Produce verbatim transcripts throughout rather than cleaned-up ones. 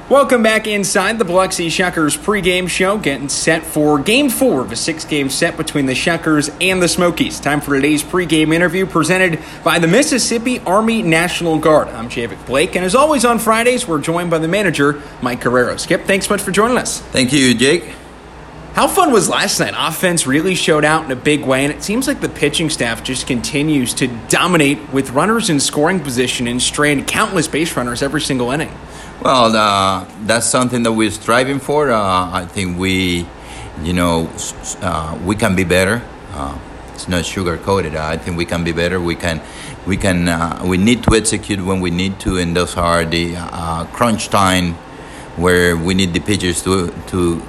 Welcome back inside the Biloxi Shuckers pregame show, getting set for Game four of a six-game set between the Shuckers and the Smokies. Time for today's pregame interview presented by the Mississippi Army National Guard. I'm Javik Blake, and as always on Fridays, we're joined by the manager, Mike Guerrero. Skip, thanks so much for joining us. Thank you, Jake. How fun was last night? Offense really showed out in a big way, and it seems like the pitching staff just continues to dominate with runners in scoring position and strain countless base runners every single inning. Well, uh, that's something that we're striving for. Uh, I think we, you know, uh, we can be better. Uh, it's not sugar-coated. I think we can be better. We can, we can, uh, we need to execute when we need to, and those are the uh, crunch time where we need the pitchers to to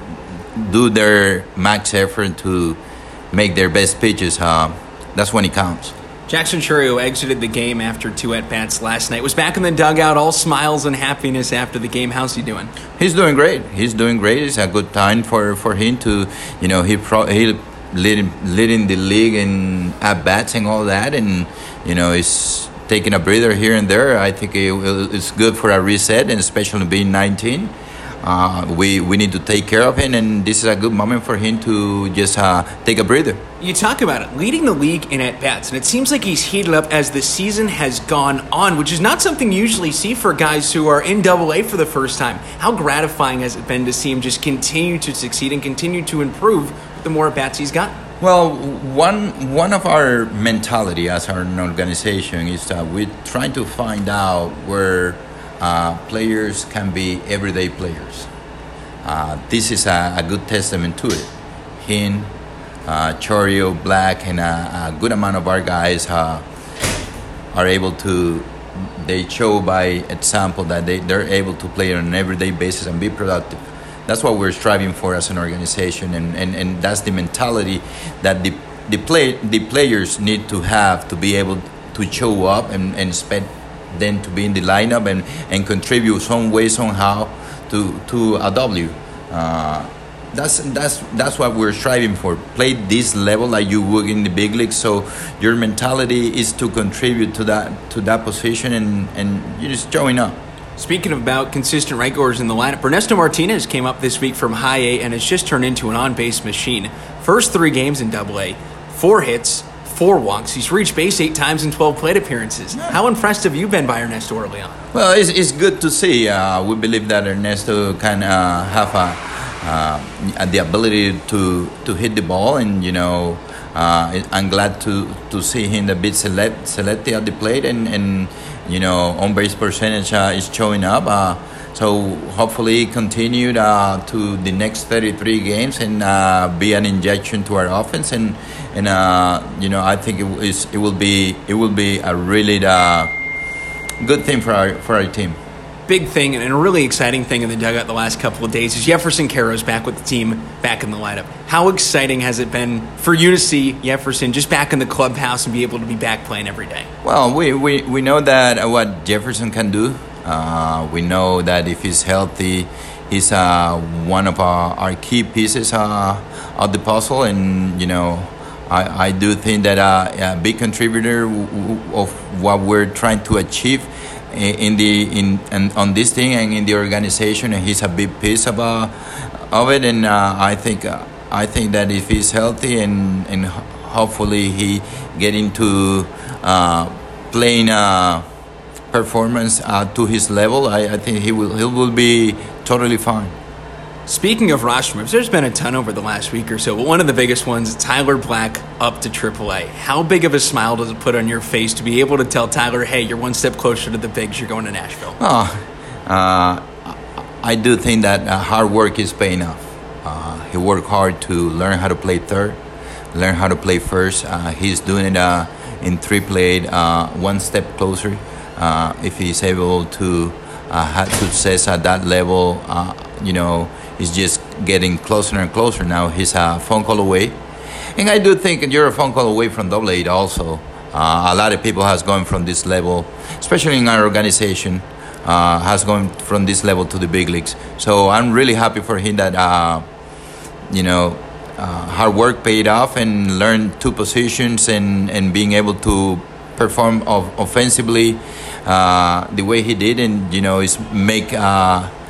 do their max effort to make their best pitches. Uh, that's when it counts. Jackson Chourio exited the game after two at-bats last night. Was back in the dugout, all smiles and happiness after the game. How's he doing? He's doing great. He's doing great. It's a good time for, for him to, you know, he pro, he leading leading the league in at-bats and all that, and you know, he's taking a breather here and there. I think it, it's good for a reset, and especially being nineteen. Uh, we, we need to take care of him, and this is a good moment for him to just uh, take a breather. You talk about it, leading the league in at-bats, and it seems like he's heated up as the season has gone on, which is not something you usually see for guys who are in Double A for the first time. How gratifying has it been to see him just continue to succeed and continue to improve the more at-bats he's got? Well, one one of our mentality as an organization is that we're trying to find out where Uh, players can be everyday players. Uh, this is a, a good testament to it. Him, uh, Chourio, Black, and a, a good amount of our guys uh, are able to, they show by example that they, they're able to play on an everyday basis and be productive. That's what we're striving for as an organization, and, and, and that's the mentality that the the play the players need to have to be able to show up and, and spend then to be in the lineup and, and contribute some way somehow to to a W. Uh, that's that's that's what we're striving for. Play this level like you would in the big league. So your mentality is to contribute to that to that position, and, and you're just showing up. Speaking of about consistent regulars in the lineup, Ernesto Martinez came up this week from High A and has just turned into an on-base machine. First three games in Double A, four hits, four walks. He's reached base eight times in twelve plate appearances. How impressed have you been by Ernesto early on? Well, it's, it's good to see. Uh, we believe that Ernesto can uh, have a, uh, the ability to, to hit the ball, and you know, uh, I'm glad to, to see him a bit select, selected at the plate, and, and you know, on base percentage uh, is showing up. Uh, So hopefully continued uh, to the next thirty-three games and uh, be an injection to our offense, and and uh, you know, I think it is it will be it will be a really uh, good thing for our for our team. Big thing and a really exciting thing in the dugout the last couple of days is Jefferson Queiroz back with the team, back in the lineup. How exciting has it been for you to see Jefferson just back in the clubhouse and be able to be back playing every day? Well, we we, we know that uh, what Jefferson can do. Uh, we know that if he's healthy, he's uh, one of our, our key pieces uh, of the puzzle, and you know, I, I do think that uh, a big contributor of what we're trying to achieve in the in and on this thing and in the organization, and he's a big piece of uh, of it. And uh, I think uh, I think that if he's healthy and and hopefully he get into uh, playing. Uh, performance uh, to his level, I, I think he will he will be totally fine. Speaking of roster moves, there's been a ton over the last week or so, but one of the biggest ones, Tyler Black up to triple A. How big of a smile does it put on your face to be able to tell Tyler, hey, you're one step closer to the bigs, you're going to Nashville? Oh, uh, I do think that uh, hard work is paying off. Uh, he worked hard to learn how to play third, learn how to play first. Uh, he's doing it uh, in triple A, uh, one step closer. Uh, if he's able to uh, have success at that level, uh, you know, he's just getting closer and closer. Now he's a phone call away. And I do think you're a phone call away from Double A also. Uh, a lot of people has gone from this level, especially in our organization, uh, has gone from this level to the big leagues. So I'm really happy for him that, uh, you know, uh, hard work paid off and learned two positions and, and being able to perform of offensively uh, the way he did, and you know, is make uh,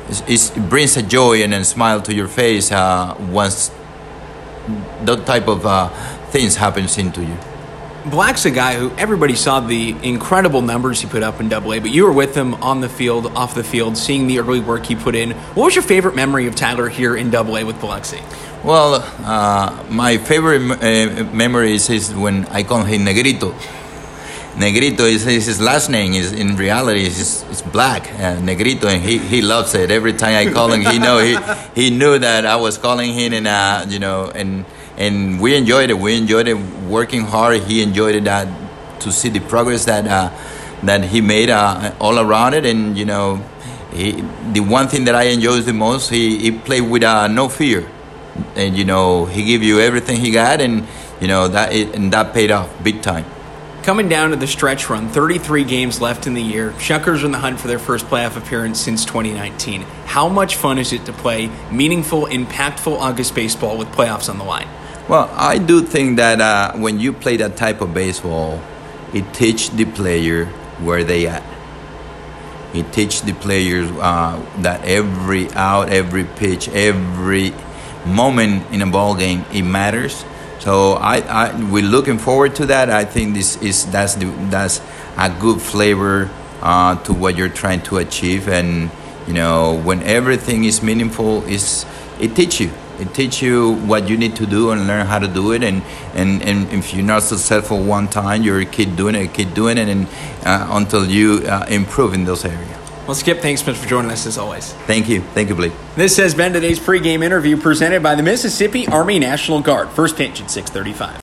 it's, it's, it brings a joy and a smile to your face uh, once that type of uh, things happens into you. Black's a guy who everybody saw the incredible numbers he put up in Double A, but you were with him on the field, off the field, seeing the early work he put in. What was your favorite memory of Tyler here in Double A with Biloxi? Well, uh, my favorite uh, memory is, is when I call him Negrito. Negrito is, is his last name. Is in reality is it's Black, uh, Negrito, and he, he loves it. Every time I call him, he know he he knew that I was calling him, and uh, you know, and and we enjoyed it. We enjoyed it working hard. He enjoyed it that to see the progress that uh, that he made uh, all around it, and you know, he, the one thing that I enjoyed the most, he, he played with uh, no fear, and you know, he gave you everything he got, and you know that it, and that paid off big time. Coming down to the stretch run, thirty-three games left in the year. Shuckers are in the hunt for their first playoff appearance since twenty nineteen. How much fun is it to play meaningful, impactful August baseball with playoffs on the line? Well, I do think that uh, when you play that type of baseball, it teaches the player where they at. It teaches the players uh, that every out, every pitch, every moment in a ball game, it matters. So I, I, we're looking forward to that. I think this is that's the, that's a good flavor uh, to what you're trying to achieve. And you know, when everything is meaningful, is it teaches you. It teaches you what you need to do and learn how to do it. And, and, and if you're not successful one time, you're a kid doing it, a kid doing it, and uh, until you uh, improve in those areas. Well, Skip, thanks so much for joining us as always. Thank you. Thank you, Blake. This has been today's pregame interview presented by the Mississippi Army National Guard. First pitch at six thirty-five.